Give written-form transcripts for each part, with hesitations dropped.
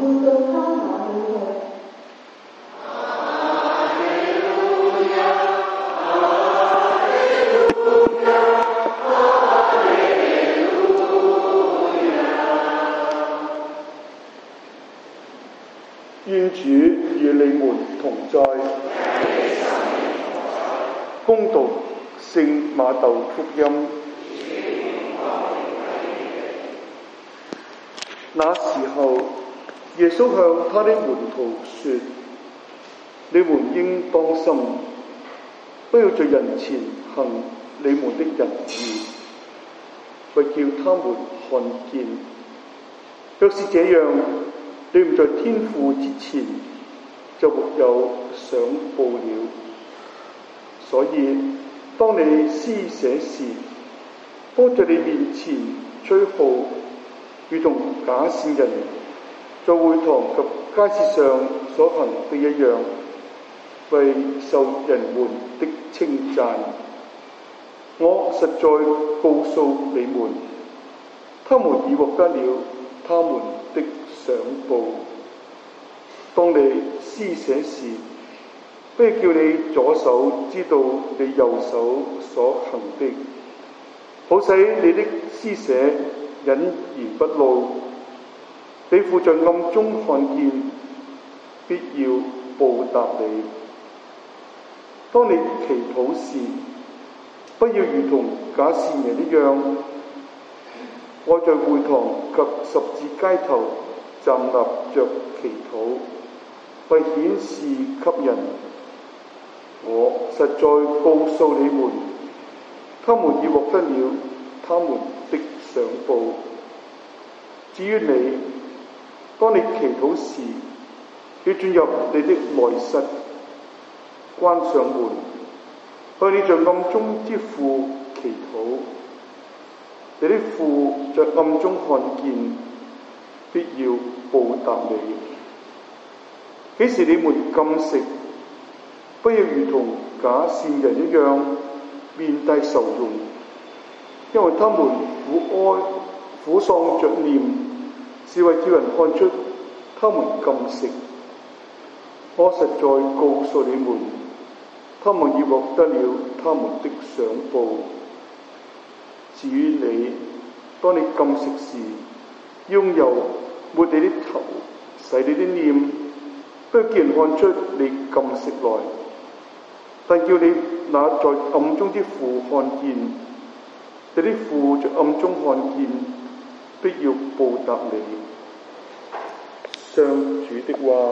要到他那裏去。 願主與你們同在。恭讀聖馬竇福音。那時候，耶穌向他的門徒說：你們應當心，不要在人前行你們的仁義，為叫他們看見。若是這樣，你們在天父之前就沒有賞報了。所以，當你施捨時，不在你面前吹號，如同假善人在會堂及街市上所行的一樣，為受人們的稱讚。我實在告訴你們，他們已獲得了他們的賞報。當你施捨時，不要叫你左手知道你右手所行的，好使你的施捨隱而不露。你父在暗中看見，必要報答你。當你祈禱時，不要如同假善人一樣，愛在會堂及十字街頭站立着祈禱，為顯示給人。我實在告訴你們，他們已獲得了他們的賞報。至於你，當你祈禱時，要進入你的內室，關上門，向你在暗中之父祈禱。你的父在暗中看見，必要報答你。幾時你們禁食，不要如同假善人一樣面帶愁容，因為他們苦喪着臉，是為叫人看出他們禁食。我實在告訴你們，他們已獲得了他們的賞報。至於你，當你禁食時，用油抹你的頭，洗你的臉，不要叫人看出你禁食來，但叫你那在暗中的父看見。你的父在暗中看見，必要報答你。上主的話。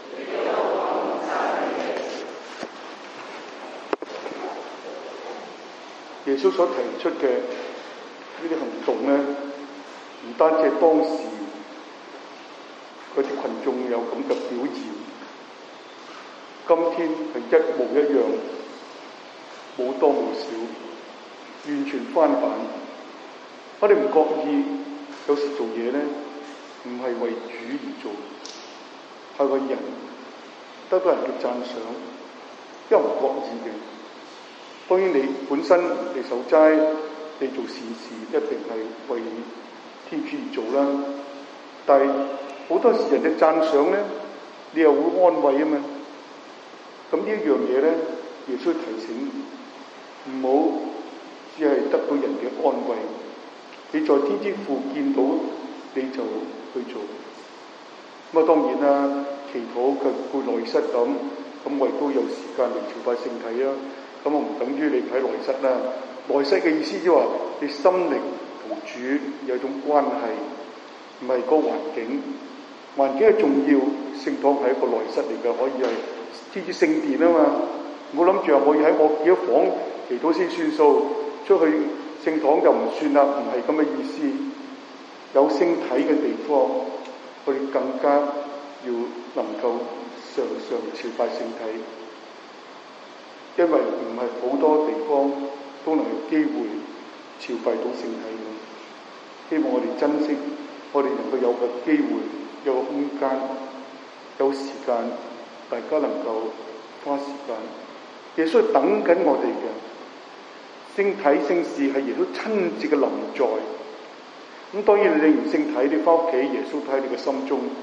耶穌所提出嘅呢啲行動咧，唔單止係當時嗰啲群眾有咁嘅表現，今天係一模一樣，冇多冇少，完全翻版。我哋唔覺意，有時做嘢咧，唔係為主而做，係為人得到人嘅讚賞，因為唔覺意嘅。當然你本身你守齋，你做善事，一定係為天主而做啦。但係好多時人嘅讚賞咧，你又會安慰啊嘛。咁呢一樣嘢咧，耶穌提醒唔好只係得到人嘅安慰，你在天之父見到你就去做。咁啊當然啦，祈禱嘅顧內室咁我亦都有時間嚟朝拜聖體啊。咁我唔等於你唔喺內室啦。內室嘅意思即係話你心靈同主有一種關係，唔係個環境。環境係重要，聖堂係一個內室嚟嘅，可以係天主聖殿啊嘛。唔好諗住話我要喺我自己房祈禱先算數，出去聖堂就唔算啦，唔係咁嘅意思。有聖體嘅地方，我哋更加要能夠常常朝拜聖體。因為唔係好多地方都能有機會朝拜到聖體嘅，希望我哋珍惜，我哋能夠有個機會、有個空間、有時間，大家能夠花時間。耶穌係等緊我哋嘅聖體聖事係耶穌親自嘅臨在。咁當然你領完聖體，你翻屋企，耶穌睇喺你嘅心中，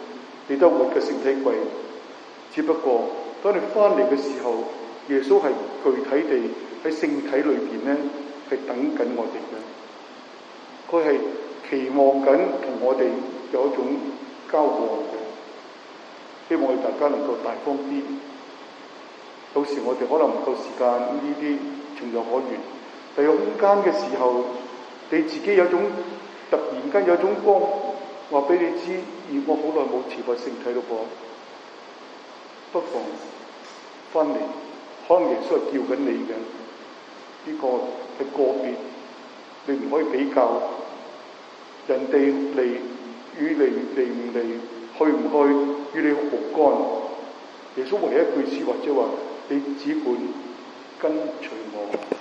你都活嘅聖體櫃。只不過當你翻嚟嘅時候，耶穌係具體地喺聖體裏邊咧，係等緊我哋嘅。佢係期望緊同我哋有一種交往嘅。希望大家能夠大方啲。有時我哋可能唔夠時間，呢啲情有可原。但有空間嘅時候，你自己有種突然間有種光，話俾你知，而我好耐冇持過聖體咯噃，不妨翻嚟。可能耶穌係叫緊你嘅，呢個係個別，你唔可以比較人哋嚟與嚟唔嚟，去唔去與你無干。耶穌唯一一句説話即係話：你只管跟隨我。